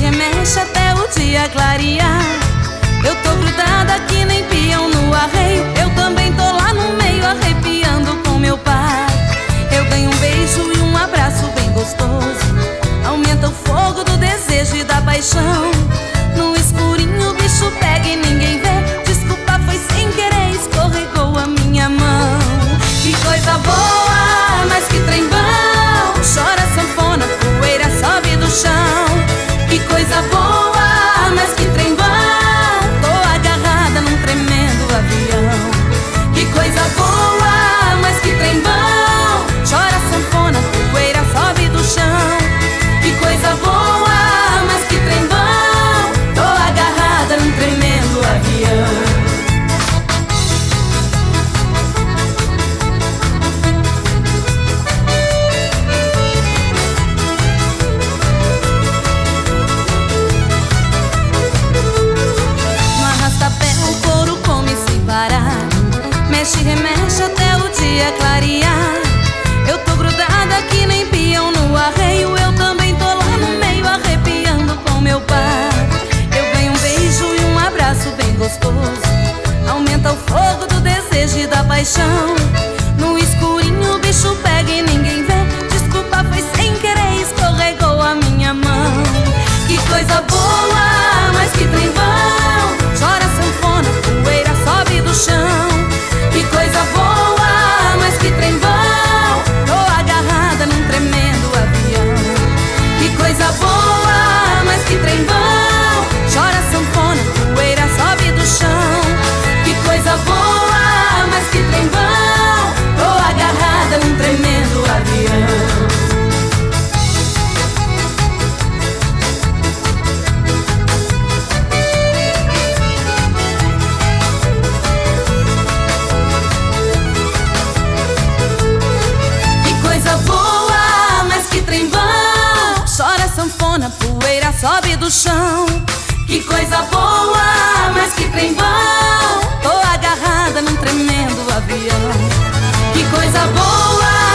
remexe até o dia clarear. Eu tô grudada que nem peão no arreio. Eu também tô lá no meio arrepiando com meu pai. Eu ganho um beijo e um abraço bem gostoso. Aumenta o fogo do desejo e da paixão. No escurinho o bicho pega e ninguém vê. Desculpa, foi sem querer, escorregou a minha mão. Que coisa boa, mas que trem bom. Chora sanfona, poeira sobe do chão. Que coisa boa, mas que trem bom. Tô agarrada num tremendo avião. Que coisa boa, mas que trem bom. Chora sanfona, poeira sobe do chão. Que coisa boa, mas que trem bom. Tô agarrada num tremendo avião. Mexe, remexe até o dia clarear. Eu tô grudada que nem peão no arreio. Eu também tô lá no meio arrepiando com meu pai. Eu ganho um beijo e um abraço bem gostoso. Aumenta o fogo do desejo e da paixão. No escurinho o bicho pega e ninguém vê. Desculpa, foi sem querer, escorregou a minha mão. Que coisa boa, mas que trem bom. Chora sanfona, poeira sobe do chão. Que coisa boa, mas que trem bom. Tô agarrada num tremendo avião. Que coisa boa, mas que trem bom. Chora sanfona, poeira sobe do chão. Que coisa boa, mas que trem bom. Tô agarrada num tremendo avião. Sanfona, poeira sobe do chão. Que coisa boa, mas que trem bom. Tô agarrada num tremendo avião. Que coisa boa,